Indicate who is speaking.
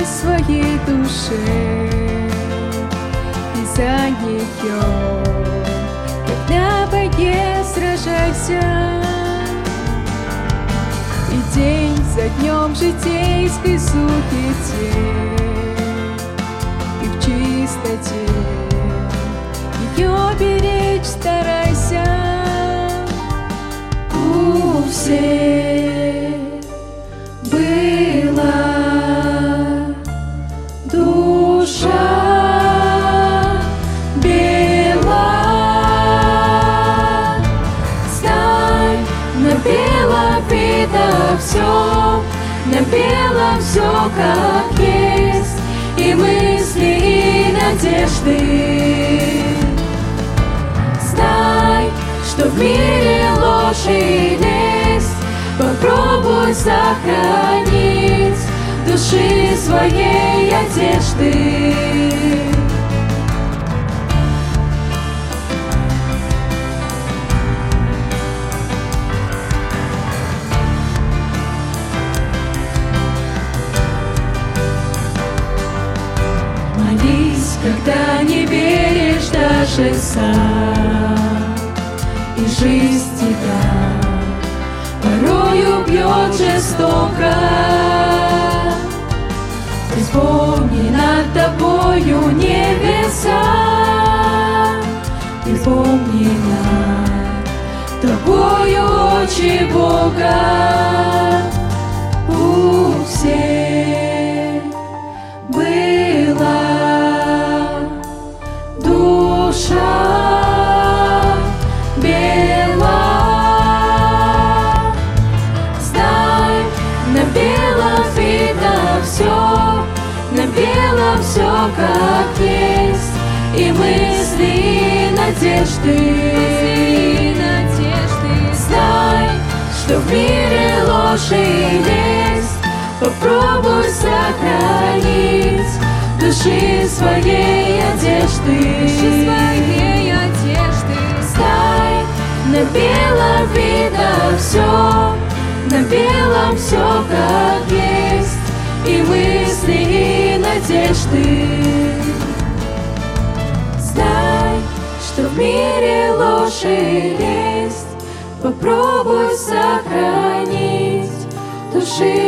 Speaker 1: своей душе, и за нее как на войне сражайся. И день за днем житейской суете и в чистоте ее беречь старайся. У всех была душа бела, знай, на белом видно все, на белом все как есть, и мысли, и надежды. Знай, что в мире ложь и лесть, попробуй сохранить души своей одежды. Молись, когда не веришь даже сам, и жизнь тебя порою бьет жестоко. Ты вспомни над тобою небеса, ты вспомни над тобою очи Бога. У всех была душа бела, знай, на белом видно все, на белом все как есть, и мысли, и надежды. Знай, что в мире ложь и лесть, попробуй сохранить души своей одежды. Знай, на белом видно все, на белом все как есть, и мысли, и надежды. Знай, что в мире ложь и лесть, попробуй сохранить души